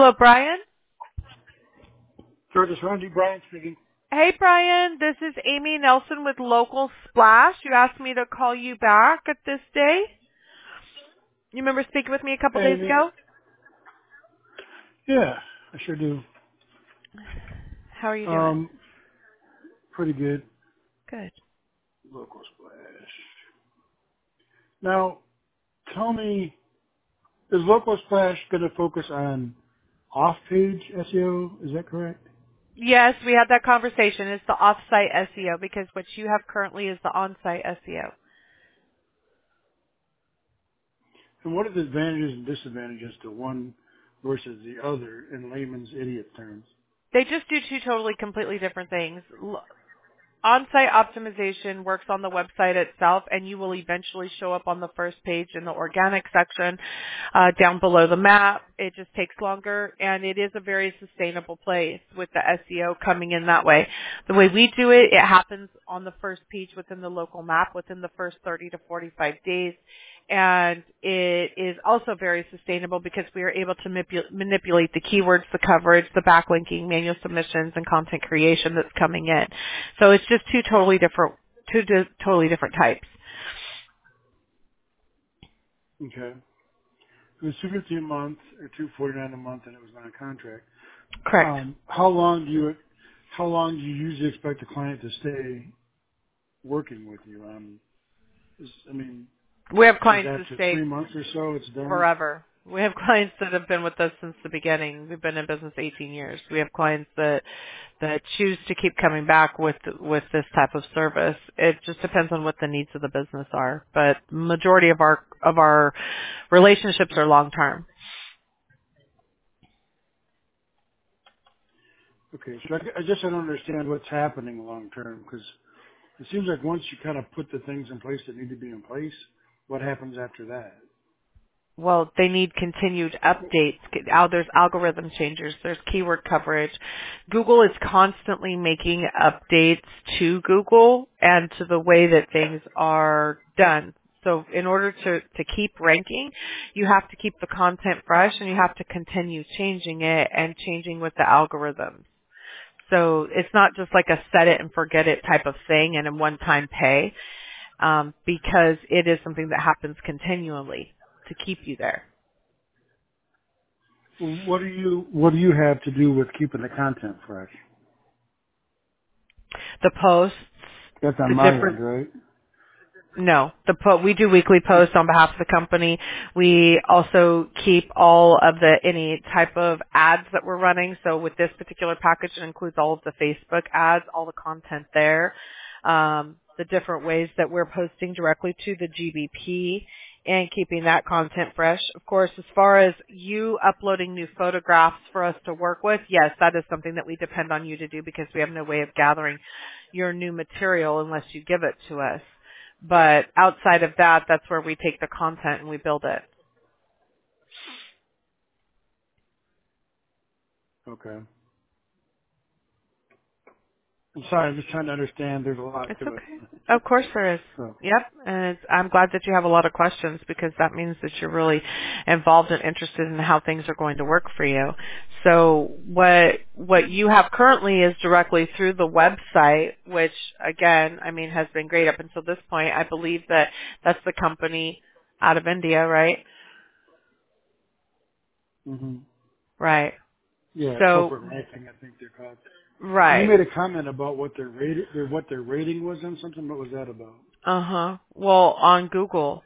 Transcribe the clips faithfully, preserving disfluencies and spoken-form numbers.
Hello, Brian. Curtis Randy, Brian speaking. Hey, Brian. This is Amy Nelson with Local Splash. You asked me to call you back at this day. You remember speaking with me a couple Hey, days Amy. ago? Yeah, I sure do. How are you doing? Um, pretty good. Good. Local Splash. Now, tell me, is Local Splash going to focus on off-page S E O? Is that correct? Yes, we had that conversation. It's the off-site S E O because what you have currently is the on-site S E O. And what are the advantages and disadvantages to one versus the other in layman's idiot terms? They just do two totally completely different things. L- On-site optimization works on the website itself, and you will eventually show up on the first page in the organic section uh, down below the map. It just takes longer, and it is a very sustainable place with the S E O coming in that way. The way we do it, it happens on the first page within the local map within the first thirty to forty-five days. And it is also very sustainable because we are able to manipu- manipulate the keywords, the coverage, the backlinking, manual submissions, and content creation that's coming in. So it's just two totally different, two di- totally different types. Okay. It was two hundred fifty dollars a month or two hundred forty-nine dollars a month, and it was on a contract. Correct. Um, how long do you how long do you usually expect a client to stay working with you? Um, is, I mean, We have is clients that after stay three months or so it's done? forever. We have clients that have been with us since the beginning. We've been in business eighteen years. We have clients that that choose to keep coming back with with this type of service. It just depends on what the needs of the business are. But majority of our of our relationships are long term. Okay, so I, I guess I don't understand what's happening long term because it seems like once you kind of put the things in place that need to be in place, what happens after that? Well, they need continued updates. Al- There's algorithm changes. There's keyword coverage. Google is constantly making updates to Google and to the way that things are done. So in order to, to keep ranking, you have to keep the content fresh and you have to continue changing it and changing with the algorithms. So it's not just like a set it and forget it type of thing and a one-time pay, um, because it is something that happens continually to keep you there. Well, what do you what do you have to do with keeping the content fresh? The posts, That's the on my end, different, right? no, the po- we do weekly posts on behalf of the company. We also keep all of the, any type of ads that we're running. So with this particular package, it includes all of the Facebook ads, all the content there, um, the different ways that we're posting directly to the G B P and keeping that content fresh. Of course, as far as you uploading new photographs for us to work with, yes, that is something that we depend on you to do because we have no way of gathering your new material unless you give it to us. But outside of that, that's where we take the content and we build it. Okay. I'm sorry, I'm just trying to understand. There's a lot It's to it. okay. Of course there is. So, Yep. And it's, I'm glad that you have a lot of questions because that means that you're really involved and interested in how things are going to work for you. So what, what you have currently is directly through the website, which again, I mean, has been great up until this point. I believe that that's the company out of India, right? hmm Right. yeah, So, corporate ranking, I think they're called. And you right. made a comment about what their rating, their, what their rating was on something. What was that about? Uh-huh. Well, on Google.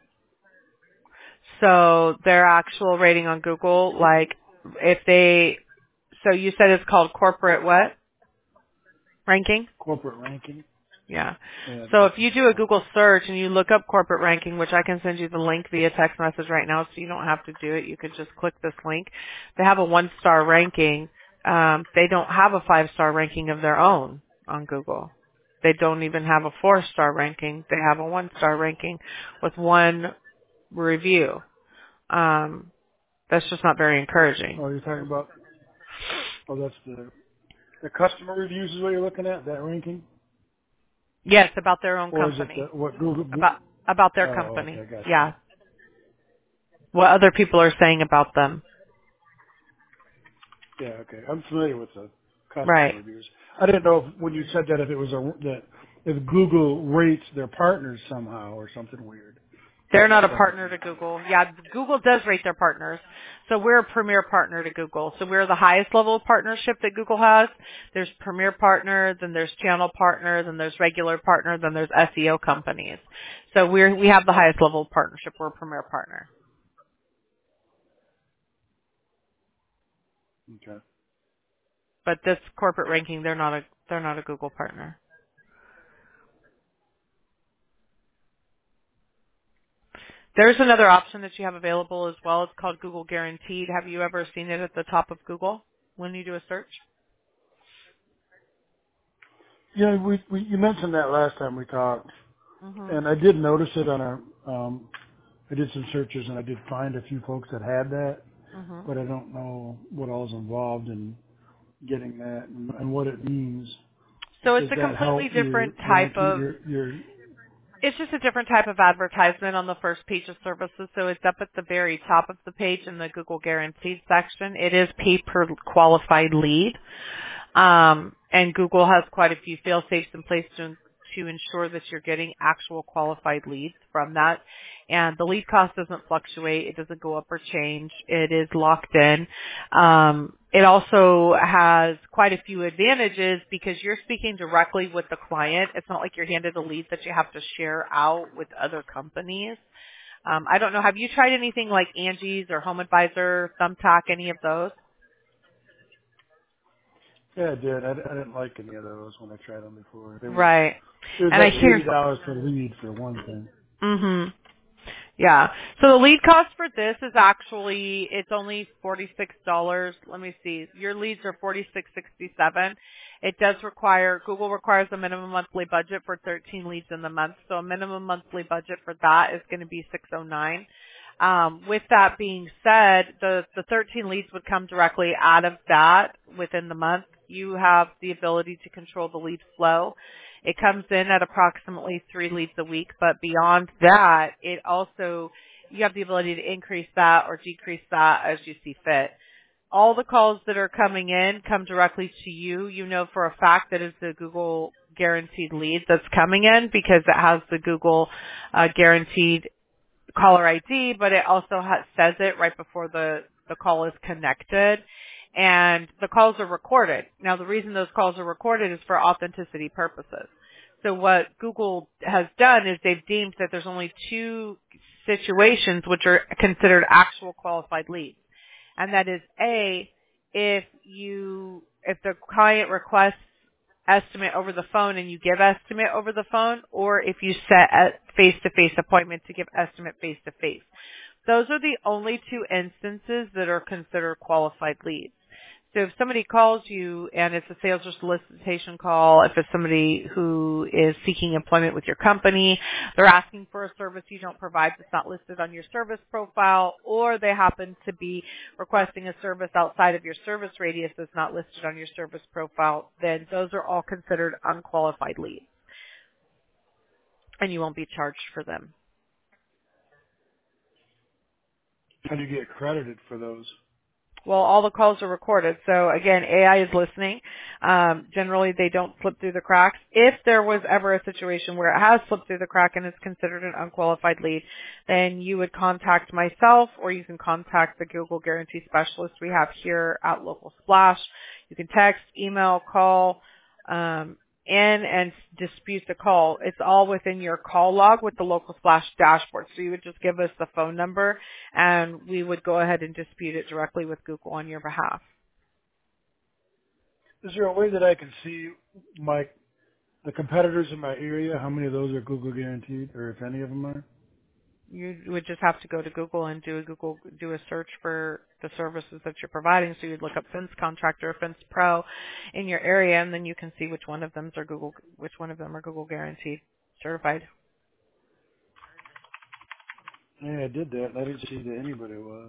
So their actual rating on Google, like if they, so you said it's called corporate what? Ranking? Corporate ranking. Yeah. Yeah, So that's if what you it's do a called. Google search and you look up corporate ranking, which I can send you the link via text message right now so you don't have to do it. You could just click this link. They have a one star ranking. Um, they don't have a five star ranking of their own on Google. They don't even have a four star ranking. They have a one star ranking with one review. Um, that's just not very encouraging. Oh, you're talking about. Oh, that's the the customer reviews is what you're looking at. That ranking, Yes, about their own or is it the company. what Google? About about their Oh, okay, company. I got you. Yeah. What other people are saying about them. Yeah, okay. I'm familiar with the customer Right. reviews. I didn't know if, when you said that if it was a that if Google rates their partners somehow or something weird. They're not a That was partner to Google. Yeah, Google does rate their partners. So we're a premier partner to Google. So we're the highest level of partnership that Google has. There's premier partner, then there's channel partner, then there's regular partner, then there's S E O companies. So we're, we have the highest level of partnership. We're a premier partner. okay. But this corporate ranking, they're not a, they're not a Google partner. There's another option that you have available as well. It's called Google Guaranteed. Have you ever seen it at the top of Google when you do a search? Yeah, we, we you mentioned that last time we talked, Mhm. and I did notice it on our. Um, I did some searches and I did find a few folks that had that, Mhm. but I don't know what all's involved in getting that and, and what it means. So it's Does a that help completely your different type ranking? of, Your your it's just a different type of advertisement on the first page of services. So it's up at the very top of the page in the Google Guaranteed section. It is pay per qualified lead. Um, and Google has quite a few fail safes in place to to ensure that you're getting actual qualified leads from that. And the lead cost doesn't fluctuate. It doesn't go up or change. It is locked in. Um, it also has quite a few advantages because you're speaking directly with the client. It's not like you're handed a lead that you have to share out with other companies. Um, I don't know. Have you tried anything like Angie's or Home Advisor, Thumbtack, any of those? yeah, I did. I, I didn't like any of those when I tried them before. They were Right. it was And I like hear eighty dollars per lead for one thing. Mhm. Yeah. So the lead cost for this is actually it's only forty six dollars. Let me see. Your leads are forty six sixty seven. It does require Google requires a minimum monthly budget for thirteen leads in the month. So a minimum monthly budget for that is going to be six oh nine. Um, with that being said, the the thirteen leads would come directly out of that within the month. You have the ability to control the lead flow. It comes in at approximately three leads a week, but beyond that, it also, you have the ability to increase that or decrease that as you see fit. All the calls that are coming in come directly to you. You know for a fact that it's the Google guaranteed lead that's coming in because it has the Google uh, guaranteed caller I D, but it also ha- says it right before the, the call is connected. And the calls are recorded. Now, the reason those calls are recorded is for authenticity purposes. So what Google has done is they've deemed that there's only two situations which are considered actual qualified leads. And that is A, if you, if the client requests estimate over the phone and you give estimate over the phone, or if you set a face-to-face appointment to give estimate face-to-face. Those are the only two instances that are considered qualified leads. So if somebody calls you and it's a sales or solicitation call, if it's somebody who is seeking employment with your company, they're asking for a service you don't provide that's not listed on your service profile, or they happen to be requesting a service outside of your service radius that's not listed on your service profile, then those are all considered unqualified leads, and you won't be charged for them. How do you get credited for those? Well, all the calls are recorded. So again, A I is listening. Um, generally, they don't slip through the cracks. If there was ever a situation where it has slipped through the crack and is considered an unqualified lead, then you would contact myself or you can contact the Google Guarantee Specialist we have here at Local Splash. You can text, email, call, um, in and dispute the call. It's all within your call log with the Local Splash dashboard. So you would just give us the phone number and we would go ahead and dispute it directly with Google on your behalf. Is there a way that I can see my the competitors in my area? How many of those are Google guaranteed, or if any of them are? You would just have to go to Google and do a Google do a search for the services that you're providing. So you'd look up Fence Contractor, or Fence Pro in your area, and then you can see which one of them are Google which one of them are Google Guaranteed certified. Yeah, I did that. I didn't see that anybody was.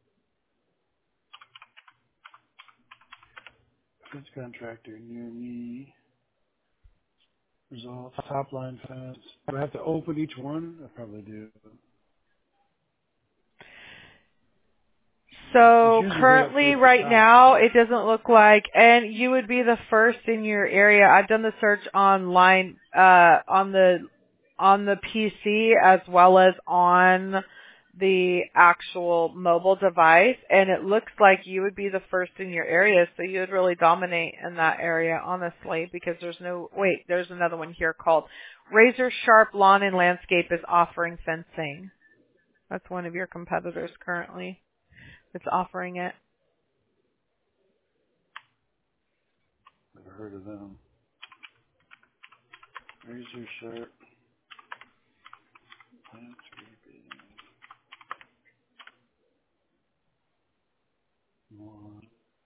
Fence contractor near me. Results. Top line fence. Do I have to open each one? I probably do. It's So usually right up currently towards the right top, now right? it doesn't look like, and you would be the first in your area. I've done the search online, uh, on the, on the P C as well as on the actual mobile device, and it looks like you would be the first in your area, so you would really dominate in that area, honestly, because there's no, wait, there's another one here called Razor Sharp Lawn and Landscape is offering fencing. That's one of your competitors currently. It's offering it. Never heard of them. Razor Sharp Landscaping. Lawn.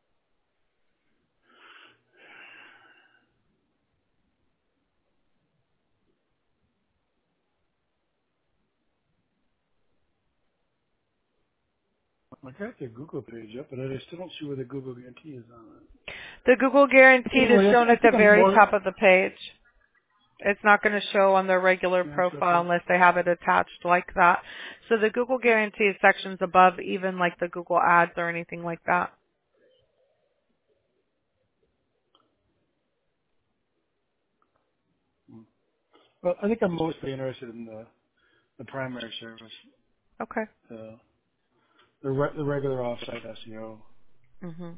I got their Google page up, but I still don't see where the Google guarantee is on it. The Google Guaranteed is Anyway, shown I, I at the think I'm very more. top of the page. It's not going to show on their regular That's profile okay. unless they have it attached like that. So the Google Guaranteed section's above even like the Google Ads or anything like that. Mm. Well, I think I'm mostly interested in the the primary service, Okay. the the, re- the regular offsite S E O. Mhm.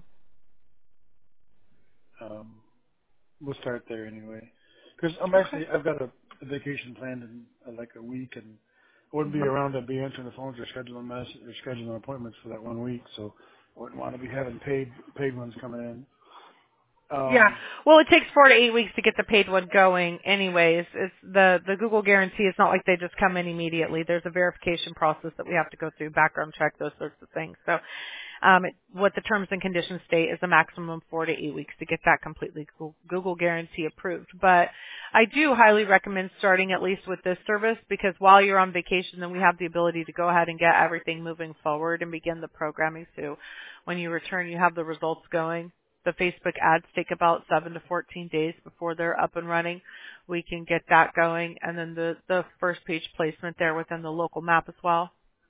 Um, we'll start there anyway, because I'm Okay. actually I've got a, a vacation planned in uh, like a week, and I wouldn't be Mhm. around to be answering the phones or scheduling mess or scheduling appointments for that one week, so I wouldn't want to be having paid paid ones coming in. Yeah. Um, Well, it takes four to eight weeks to get the paid one going anyways. It's the, the Google guarantee. It's not like they just come in immediately. There's a verification process that we have to go through, background check, those sorts of things. So, um, it, what the terms and conditions state is a maximum four to eight weeks to get that completely Google, Google guarantee approved. But I do highly recommend starting at least with this service because while you're on vacation, then we have the ability to go ahead and get everything moving forward and begin the programming. So when you return, you have the results going. The Facebook ads take about seven to fourteen days before they're up and running. We can get that going, and then the, the first page placement there within the local map as well.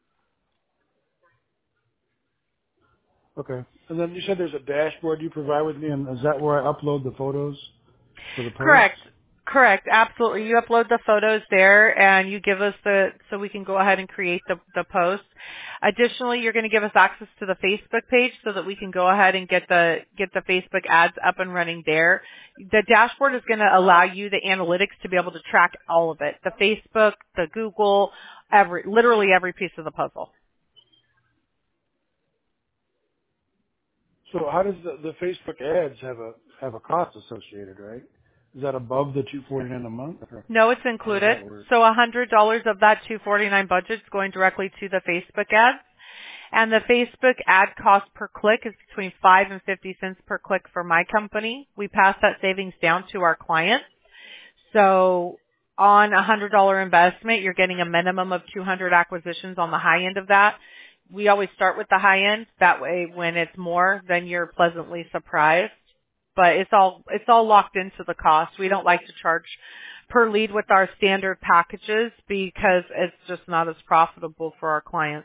okay, and then you said there's a dashboard you provide with me, and is that where I upload the photos for the posts? Correct. Correct. Absolutely. You upload the photos there and you give us the, so we can go ahead and create the, the post. Additionally, you're going to give us access to the Facebook page so that we can go ahead and get the, get the Facebook ads up and running there. The dashboard is going to allow you the analytics to be able to track all of it. The Facebook, the Google, every, literally every piece of the puzzle. So how does the, the Facebook ads have a have a cost associated, right? Is that above the two forty nine a month, or No, it's how does included. that work? So one hundred dollars of that two forty-nine budget is going directly to the Facebook ads. And the Facebook ad cost per click is between five and fifty cents per click for my company. We pass that savings down to our clients. So on a one hundred dollars investment, you're getting a minimum of two hundred acquisitions on the high end of that. We always start with the high end. That way, when it's more, then you're pleasantly surprised. But it's all, it's all locked into the cost. We don't like to charge per lead with our standard packages because it's just not as profitable for our clients.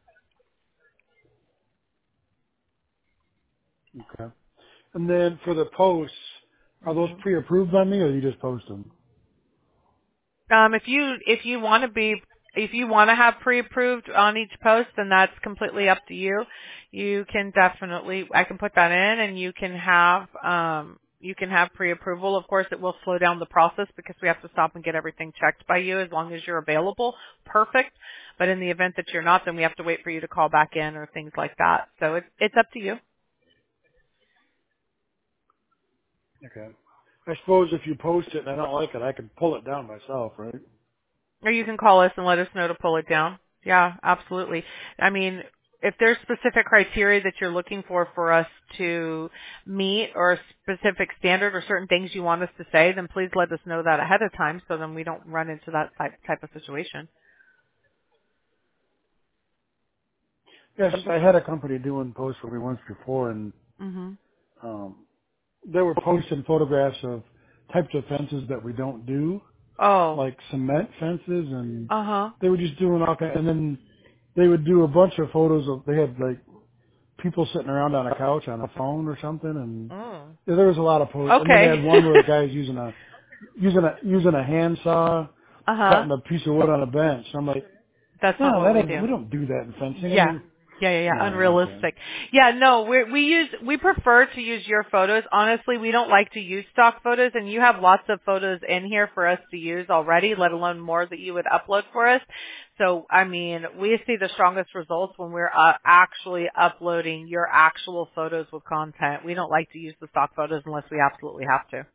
Okay. And then for the posts, are those hmm pre-approved by me, or you just post them? Um, if you if you want to be if you want to have pre-approved on each post, then that's completely up to you. You can definitely I can put that in, and you can have um, you can have pre-approval. Of course, it will slow down the process because we have to stop and get everything checked by you. As long as you're available, perfect. But in the event that you're not, then we have to wait for you to call back in or things like that. So it's it's up to you. Okay. I suppose if you post it and I don't like it, I can pull it down myself, right? Or you can call us and let us know to pull it down. Yeah, absolutely. I mean, if there's specific criteria that you're looking for for us to meet or a specific standard or certain things you want us to say, then please let us know that ahead of time so then we don't run into that type, type of situation. Yes, I had a company doing posts for me once before, and hmm um, they were posting photographs of types of fences that we don't do, Oh, like cement fences, and uh-huh. they were just doing all kind. And then they would do a bunch of photos of. They had like people sitting around on a couch on a phone or something, and Mm. yeah, there was a lot of posts. And then they Okay. had one where the guy's using a using a using a handsaw, Uh huh. cutting a piece of wood on a bench. I'm like, That's not no, what that we ain't. do. We don't do that in fencing. I Yeah. mean, Yeah, yeah, yeah. no, okay. Unrealistic. Yeah, no, we we use we prefer to use your photos. Honestly, we don't like to use stock photos, and you have lots of photos in here for us to use already, let alone more that you would upload for us. So, I mean, we see the strongest results when we're uh, actually uploading your actual photos with content. We don't like to use the stock photos unless we absolutely have to.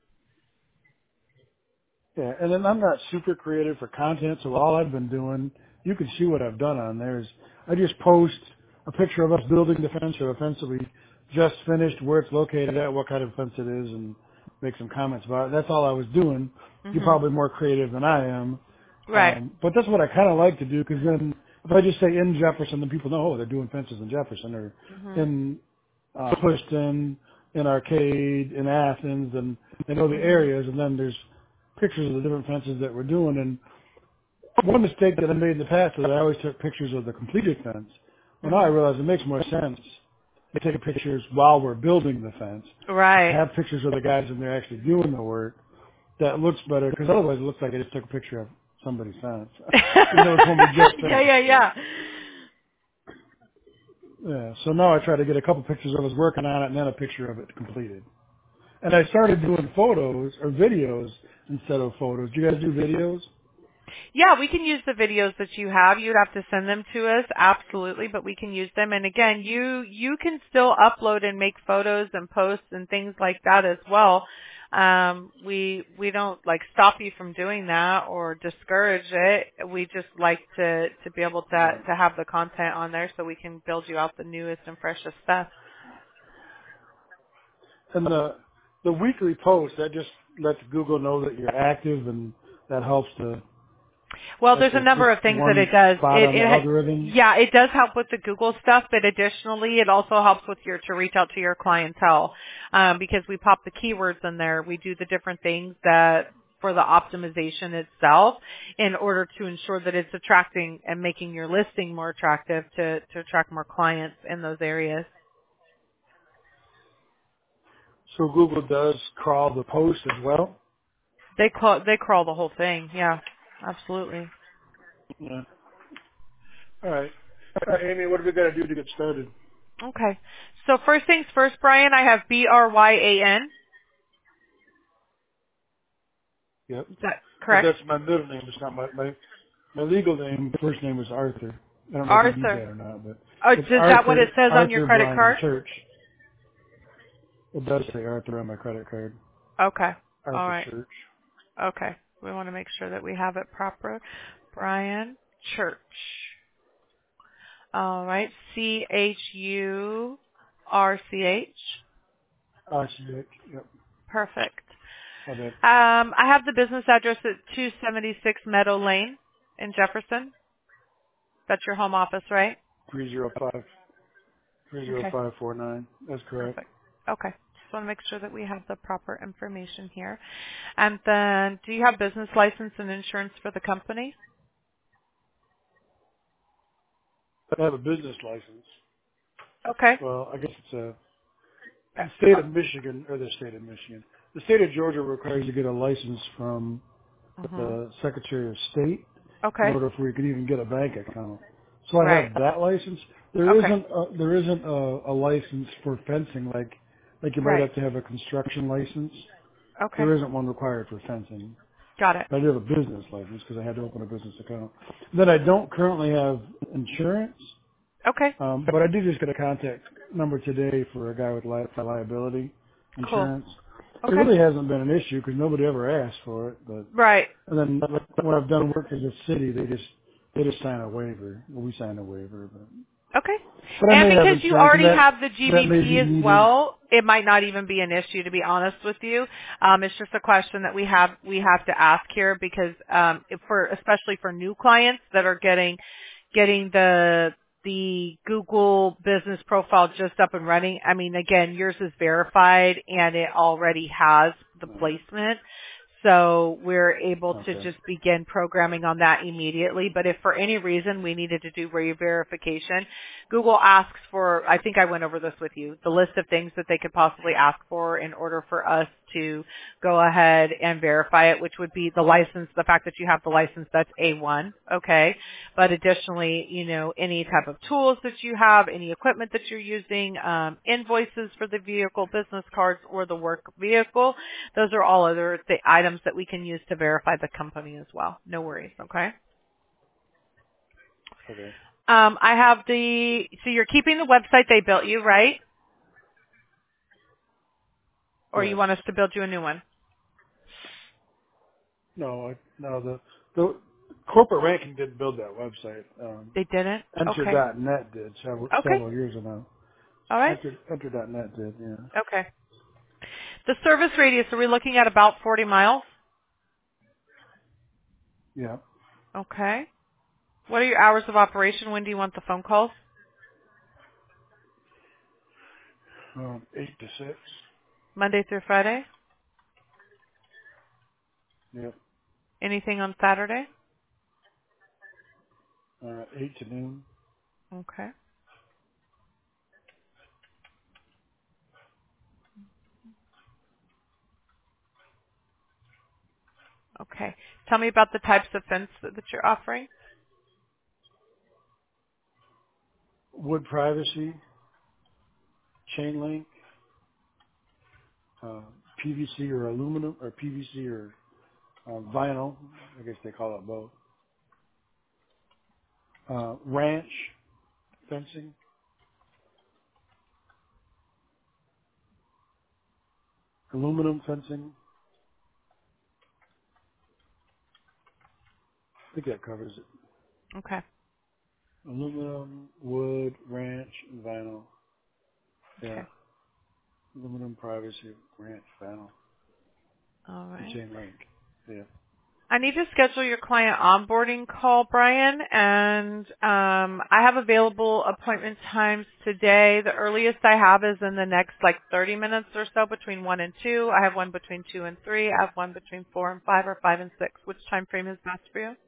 Yeah, and then I'm not super creative for content, so all I've been doing, you can see what I've done on there is I just post a picture of us building the fence or a fence that we just finished, where it's located at, what kind of fence it is, and make some comments about it. That's all I was doing. You're Mhm. probably more creative than I am. Right. Um, but that's what I kind of like to do, because then if I just say in Jefferson, then people know, oh, they're doing fences in Jefferson, or Mhm. in uh, Clifton, in Arcade, in Athens, and they know the Mhm. areas, and then there's pictures of the different fences that we're doing. And one mistake that I made in the past was I always took pictures of the completed fence. Well, now I Mhm. realize it makes more sense to take pictures while we're building the fence, Right. have pictures of the guys when they're actually doing the work. That looks better, because otherwise it looks like I just took a picture of somebody's fence, even though it's when we just Yeah, finished. yeah, So, yeah. yeah. So now I try to get a couple pictures of us working on it and then a picture of it completed. And I started doing photos or videos instead of photos. Do you guys do videos? Yeah, we can use the videos that you have. You'd have to send them to us, absolutely, but we can use them. And again, you you can still upload and make photos and posts and things like that as well. Um, we we don't like stop you from doing that or discourage it. We just like to to be able to Right. to have the content on there so we can build you out the newest and freshest stuff. And the the weekly post, that just lets Google know that you're active, and that helps to, Well, that's there's a like number just of things that one it does. spot It, on the it, algorithm. yeah, it does help with the Google stuff, but additionally, it also helps with your to reach out to your clientele um, because we pop the keywords in there. We do the different things that for the optimization itself in order to ensure that it's attracting and making your listing more attractive to to attract more clients in those areas. So Google does crawl the post as well. They call they crawl the whole thing. Yeah, absolutely. Yeah. All right. All right, Amy, what do we got to do to get started? Okay. So first things first, Brian, I have B R Y A N. Yep. Is that But correct? that's my middle name. It's not my, my, my legal name. First name is Arthur. I don't know if you need Arthur. that or not, but Oh, it's is that what it Arthur, says on your Arthur credit Brian card? Church. It does say Arthur on my credit card. Okay. All Arthur right. Church. Okay. We want to make sure that we have it proper. Brian Church. All right. C H U R C H. R C H. Yep. Perfect. My bad. Um, I have the business address at two seventy-six Meadow Lane in Jefferson. That's your home office, right? three zero five. three zero Okay. five four nine. That's correct. Perfect. Okay. Just want to make sure that we have the proper information here. And then, do you have business license and insurance for the company? I have a business license. Okay. Well, I guess it's a Uh, the state of Michigan, or the state of Michigan. The state of Georgia requires you to get a license from mhm. the Secretary of State in Okay. order for you could even get a bank account. So I Right. have that license. There Okay. isn't a, there isn't a, a license for fencing like like you might Right. have to have a construction license. Okay. There isn't one required for fencing. Got it. I do have a business license because I had to open a business account. Then I don't currently have insurance, Okay. um, but I did just get a contact number today for a guy with li- for liability Cool. insurance. It Okay. really hasn't been an issue because nobody ever asked for it. But Right. and then when I've done work for the city, they just they just sign a waiver. Well, we sign a waiver, but Okay. but I And may have because you insurance, and already that have the that may be G B P as needed. well, it might not even be an issue, to be honest with you. Um, it's just a question that we have we have to ask here because um, if for especially for new clients that are getting getting the the Google business profile just up and running. I mean, again, yours is verified and it already has the Uh, placement. So we're able to Okay. just begin programming on that immediately. But if for any reason we needed to do re-verification, Google asks for, I think I went over this with you, the list of things that they could possibly ask for in order for us to go ahead and verify it, which would be the license, the fact that you have the license, that's A one, okay? But additionally, you know, any type of tools that you have, any equipment that you're using, um, invoices for the vehicle, business cards, or the work vehicle, those are all other th- items that we can use to verify the company as well. No worries, okay? Okay. Um, I have the, so you're keeping the website they built you, right? Or you Yes. want us to build you a new one? No, I, no, the, the corporate ranking did build that website. Um, They didn't? Enter Okay. dot net did several, Okay. several years ago. All right. Enter, Enter dot net did, yeah. Okay. The service radius, are we looking at about forty miles? Yeah. Okay. What are your hours of operation? When do you want the phone calls? Um, eight to six. Monday through Friday? Yep. Anything on Saturday? Uh, eight to noon. Okay. Okay. Tell me about the types of fence that, that you're offering. Wood privacy, chain link, uh, P V C or aluminum, or P V C or uh, vinyl. I guess they call it both. Uh, ranch fencing, aluminum fencing. I think that covers it. Okay. Aluminum, wood, ranch, and vinyl. Yeah. Okay. Aluminum, privacy, ranch, vinyl, All and right. chain link. Yeah. I need to schedule your client onboarding call, Brian, and um, I have available appointment times today. The earliest I have is in the next like thirty minutes or so, between one and two. I have one between two and three. I have one between four and five, or five and six. Which time frame is best for you?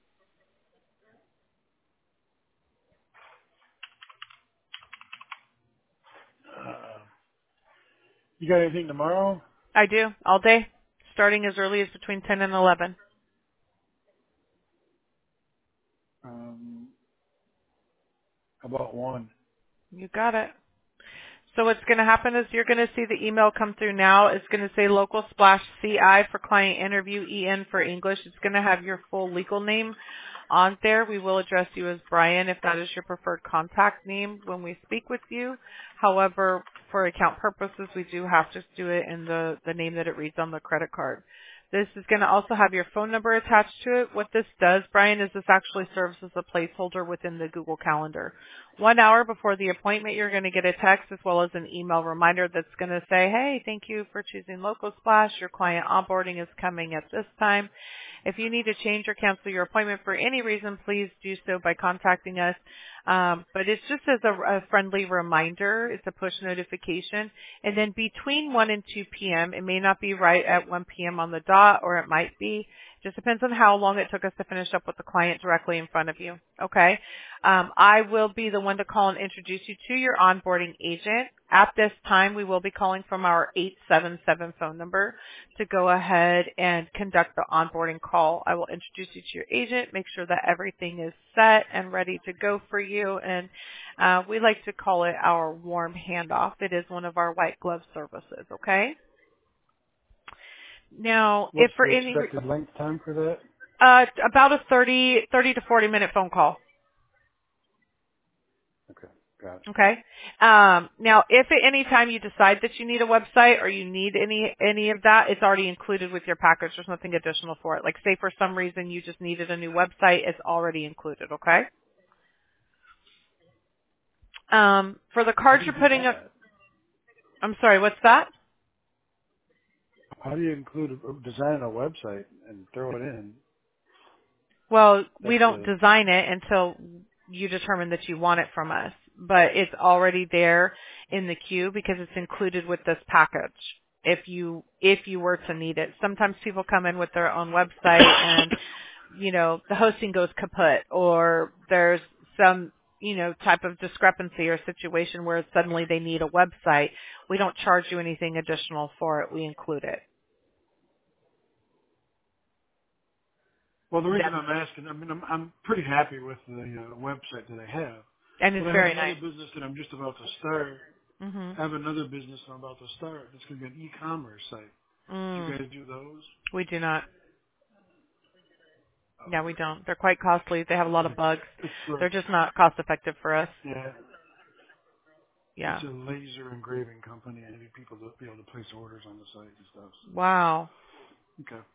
Uh, you got anything tomorrow? I do all day, starting as early as between ten and eleven. Um, about one. You got it. So what's going to happen is you're going to see the email come through now. It's going to say local splash C I for client interview, E N for English. It's going to have your full legal name on there. We will address you as Brian if that is your preferred contact name when we speak with you. However, for account purposes, we do have to do it in the, the name that it reads on the credit card. This is going to also have your phone number attached to it. What this does, Brian, is this actually serves as a placeholder within the Google Calendar. One hour before the appointment, you're going to get a text as well as an email reminder that's going to say, hey, thank you for choosing Local Splash. Your client onboarding is coming at this time. If you need to change or cancel your appointment for any reason, please do so by contacting us. Um, but it's just as a, a friendly reminder. It's a push notification. And then between one and two p.m., it may not be right at one p.m. on the dot, or it might be. Just depends on how long it took us to finish up with the client directly in front of you. Okay? Um, I will be the one to call and introduce you to your onboarding agent. At this time, we will be calling from our eight seven seven phone number to go ahead and conduct the onboarding call. I will introduce you to your agent, make sure that everything is set and ready to go for you. And uh, we like to call it our warm handoff. It is one of our white glove services. Okay? Now, if What's for the any re- expected length time for that? uh, about a thirty, thirty to forty minute phone call. Okay, got it. Okay. Um, now, if at any time you decide that you need a website or you need any any of that, it's already included with your package. There's nothing additional for it. Like, say for some reason you just needed a new website, it's already included. Okay. Um, for the How cards do you you're do putting up, that? I'm sorry, what's that? How do you include a, design a website and throw it in? Well, we That's don't a design it until you determine that you want it from us, but it's already there in the queue because it's included with this package. if you if you were to need it. Sometimes people come in with their own website and, you know, the hosting goes kaput, or there's some, you know, type of discrepancy or situation where suddenly they need a website. We don't charge you anything additional for it. We include it. Well, the reason That's, I'm asking, I mean, I'm, I'm pretty happy with the uh, website that I have. and But it's I have very another nice. business that I'm just about to start. Mhm. I have another business I'm about to start. It's going to be an e-commerce site. Do you Mm, guys do those? we do not. Yeah, we Okay. don't. They're quite costly. They have a lot of It's, bugs. it's uh, They're just not cost effective for us. yeah, Yeah. it's a laser engraving company. I need people to be able to place orders on the site and stuff. Wow. So. Okay.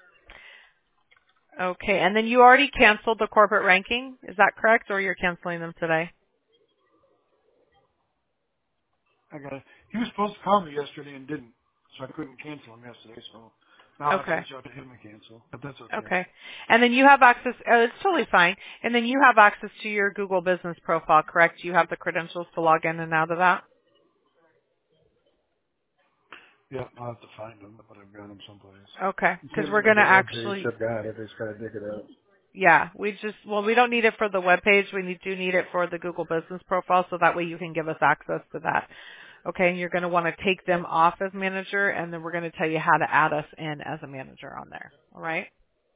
Okay. And then you already canceled the corporate ranking. Is that correct? Or you're canceling them today? I got it. He was supposed to call me yesterday and didn't, so I couldn't cancel him yesterday. So now I have to Okay. reach out to him and cancel. But that's okay. Okay. And then you have access, oh, it's totally fine. And then you have access to your Google business profile, correct? You have the credentials to log in and out of that? Yeah, I'll have to find him, but I've got him someplace. Okay. It's Because hidden we're on going the to web page. actually, I've got it. I just got to dig it out. yeah, we just, well, we don't need it for the web page. We need, do need it for the Google business profile, so that way you can give us access to that. Okay. And you're going to want to take them off as manager, and then we're going to tell you how to add us in as a manager on there. All right.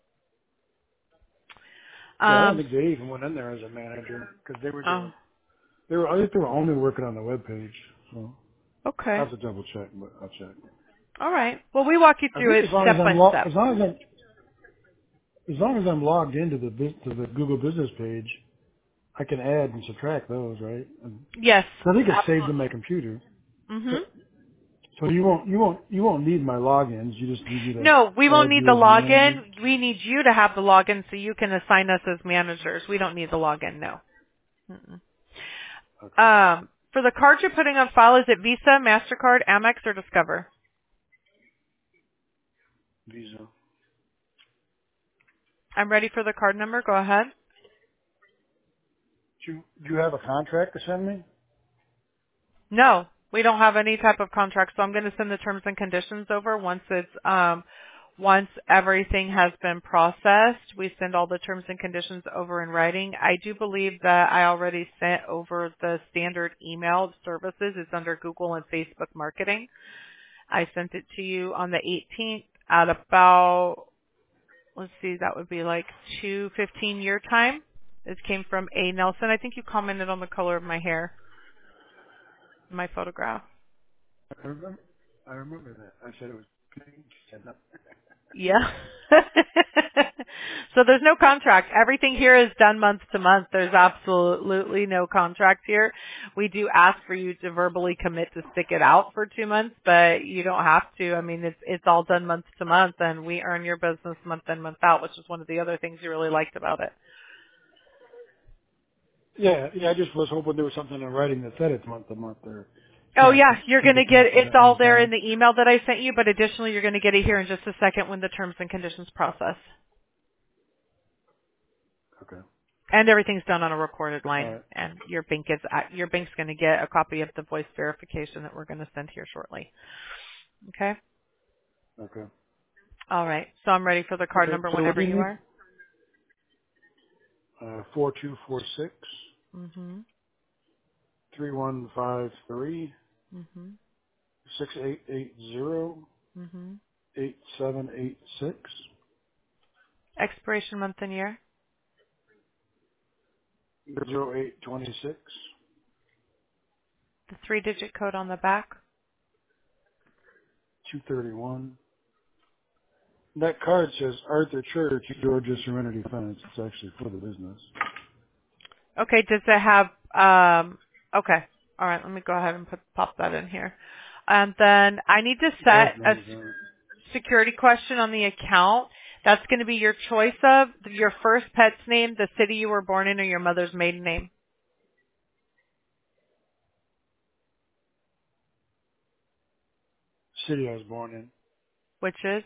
Yeah, I don't Um, think they even went in there as a manager because they were oh, doing. They were. I think they were only working on the web page. So I okay. have to double check, but I'll check. All right. Well, we walk you I through think it as long as step I'm by lo- step. as long as I'm as long as I'm logged into the bus- to the Google Business page, I can add and subtract those, right? And Yes. so I think it's saved in my Absolutely. computer. So, Mhm. so you won't you won't you won't need my logins. You just need me to No, we won't add need you the as a manager. login. We need you to have the login so you can assign us as managers. We don't need the login. No. Mm-mm. Okay. Um, for the card you're putting on file, is it Visa, Mastercard, Amex, or Discover? Visa. I'm ready for the card number. Go ahead. Do you, do you have a contract to send me? No, we don't have any type of contract, so I'm going to send the terms and conditions over once it's um once everything has been processed. We send all the terms and conditions over in writing. I do believe that I already sent over the standard email of services. It's under Google and Facebook marketing. I sent it to you on the eighteenth at about, let's see, that would be like two fifteen your time. This came from A. Nelson. I think you commented on the color of my hair, my photograph. I remember. I remember that. I said it was pink. You said no. Yeah. So there's no contract. Everything here is done month to month. There's absolutely no contract here. We do ask for you to verbally commit to stick it out for two months, but you don't have to. I mean, it's it's all done month to month, and we earn your business month in, month out, which is one of the other things you really liked about it. Yeah, yeah. I just was hoping there was something in writing that said it's month to month or Oh can't yeah, you're can going be to get, canceled it's at all any there in time. the email that I sent you, but additionally you're going to get it here in just a second when the terms and conditions process. Okay. And everything's done on a recorded All line, right. and your bank is at, your bank's going to get a copy of the voice verification that we're going to send here shortly. Okay. Okay. All right. So I'm ready for the card Okay. number So what whenever do you you need? are. Uh, four two four six Mhm. three one five three Mhm. six eight eight zero Mhm. eight seven eight six Expiration month and year. zero eight twenty six The three-digit code on the back. two thirty one. That card says Arthur Church, Georgia Serenity Fence. It's actually for the business. Okay. Does it have? Um. Okay. All right. Let me go ahead and put pop that in here. And then I need to The last set a name is on it. security question on the account. That's going to be your choice of your first pet's name, the city you were born in, or your mother's maiden name, City I was born in. which is.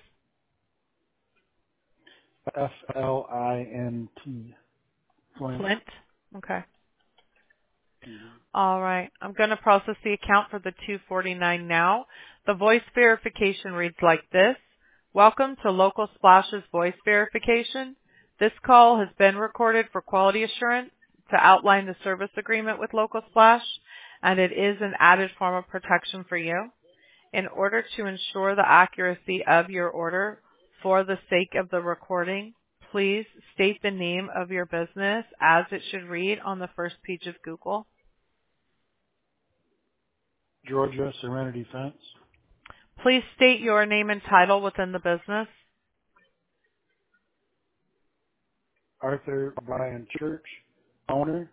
F L I N T. Flint. Flint. Okay. Mm-hmm. All right. I'm going to process the account for the two forty-nine now. The voice verification reads like this. Welcome to Local Splash's voice verification. This call has been recorded for quality assurance to outline the service agreement with Local Splash, and it is an added form of protection for you. In order to ensure the accuracy of your order for the sake of the recording, please state the name of your business as it should read on the first page of Google. Georgia Serenity Fence. Please state your name and title within the business. Arthur Brian Church, owner.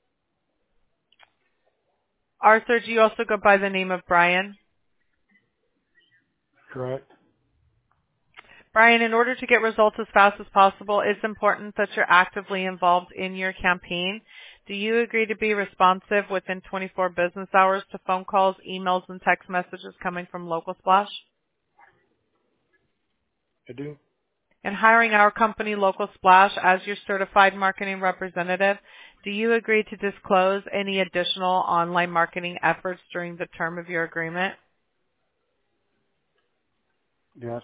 Arthur, do you also go by the name of Brian? Correct. Brian, in order to get results as fast as possible, it's important that you're actively involved in your campaign. Do you agree to be responsive within twenty-four business hours to phone calls, emails, and text messages coming from Local Splash? I do. And hiring our company, Local Splash, as your certified marketing representative, do you agree to disclose any additional online marketing efforts during the term of your agreement? Yes.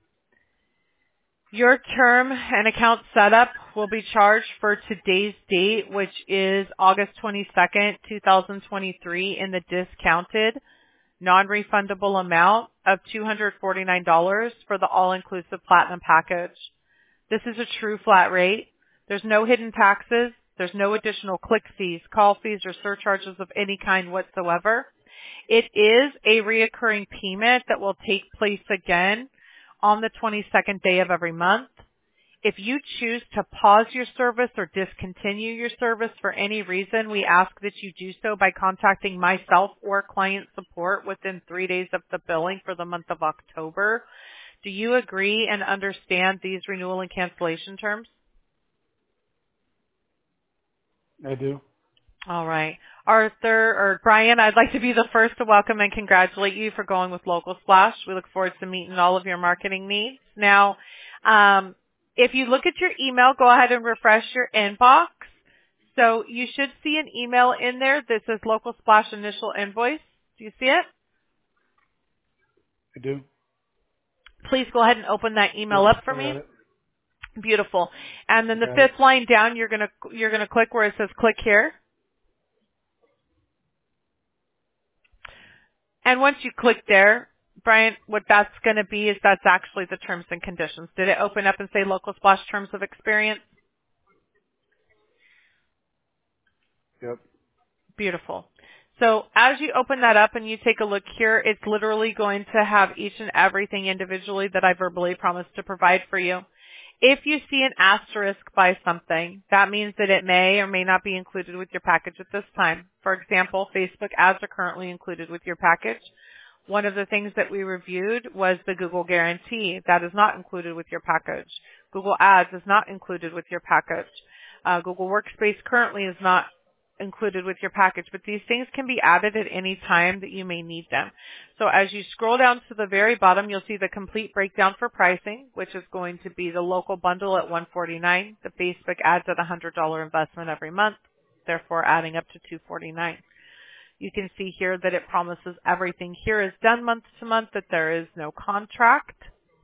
Your term and account setup will be charged for today's date, which is August twenty-second, two thousand twenty-three, in the discounted, non-refundable amount of two hundred forty-nine dollars for the all-inclusive Platinum package. This is a true flat rate. There's no hidden taxes. There's no additional click fees, call fees, or surcharges of any kind whatsoever. It is a reoccurring payment that will take place again on the twenty-second day of every month. If you choose to pause your service or discontinue your service for any reason, we ask that you do so by contacting myself or client support within three days of the billing for the month of October. Do you agree and understand these renewal and cancellation terms? I do. All right. Arthur or Brian, I'd like to be the first to welcome and congratulate you for going with Local Splash. We look forward to meeting all of your marketing needs. Now, um, if you look at your email, go ahead and refresh your inbox. So you should see an email in there that says Local Splash initial invoice. Do you see it? I do. Please go ahead and open that email Yep, up for I me. got it. Beautiful. And then the Got it. fifth line down, you're gonna you're gonna click where it says click here. And once you click there, Brian, what that's going to be is that's actually the terms and conditions. Did it open up and say Local Splash Terms of Experience? Yep. Beautiful. So as you open that up and you take a look here, it's literally going to have each and everything individually that I verbally promised to provide for you. If you see an asterisk by something, that means that it may or may not be included with your package at this time. For example, Facebook ads are currently included with your package. One of the things that we reviewed was the Google Guarantee. That is not included with your package. Google Ads is not included with your package. Uh, Google Workspace currently is not included with your package, but these things can be added at any time that you may need them. So as you scroll down to the very bottom, you'll see the complete breakdown for pricing, which is going to be the local bundle at one hundred forty-nine dollars, the Facebook ads at a one hundred dollars investment every month, therefore adding up to two hundred forty-nine dollars. You can see here that it promises everything here is done month to month, that there is no contract.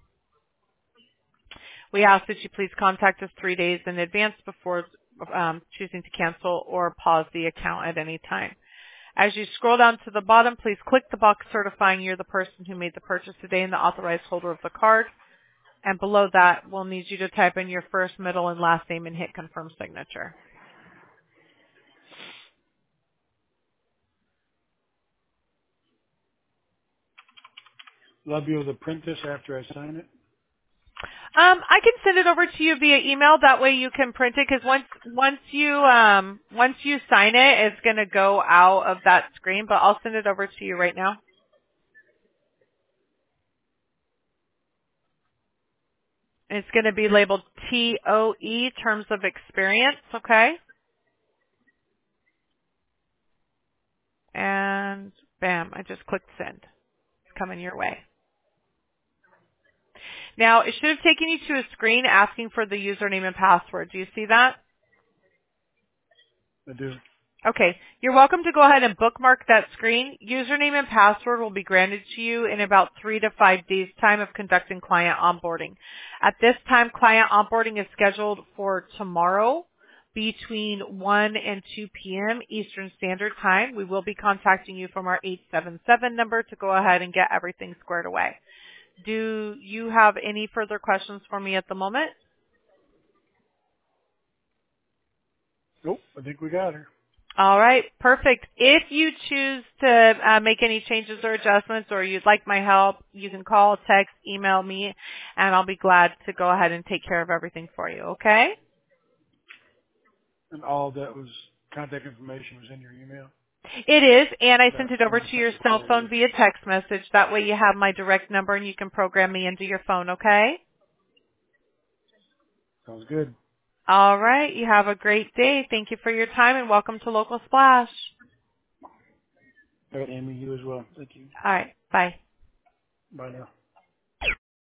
We ask that you please contact us three days in advance before um, choosing to cancel or pause the account at any time. As you scroll down to the bottom, please click the box certifying you're the person who made the purchase today and the authorized holder of the card. And below that, we'll need you to type in your first, middle, and last name and hit confirm signature. Will I be able to print this after I sign it? Um, I can send it over to you via email. That way you can print it, because once once you um once you sign it, it's going to go out of that screen. But I'll send it over to you right now. It's going to be labeled T O E, Terms of Experience. Okay. And bam, I just clicked send. It's coming your way. Now, it should have taken you to a screen asking for the username and password. Do you see that? I do. Okay. You're welcome to go ahead and bookmark that screen. Username and password will be granted to you in about three to five days' time of conducting client onboarding. At this time, client onboarding is scheduled for tomorrow between one and two p.m. Eastern Standard Time. We will be contacting you from our eight seven seven number to go ahead and get everything squared away. Do you have any further questions for me at the moment? Nope, I think we got her. All right, perfect. If you choose to uh, make any changes or adjustments or you'd like my help, you can call, text, email me, and I'll be glad to go ahead and take care of everything for you, okay? And all that was contact information was in your email? It is, and I sent That it over to your cell phone via text message. That way you have my direct number and you can program me into your phone, okay? Sounds good. All right, you have a great day. Thank you for your time and welcome to Local Splash. All right, Amy, you as well. Thank you. All right, bye. Bye now.